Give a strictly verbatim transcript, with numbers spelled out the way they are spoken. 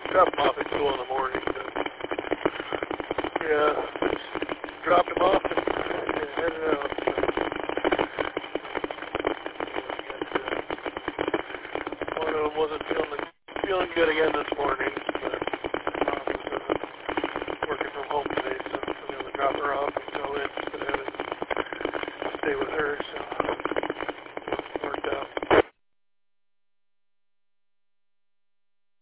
drop them off at school in the morning. But, yeah, just dropped them off and, and headed out. So, got, uh, one of them wasn't feeling feeling good again this morning. But mom was uh, working from home today, so I'm going to drop her off and go in instead of having to stay with her. So.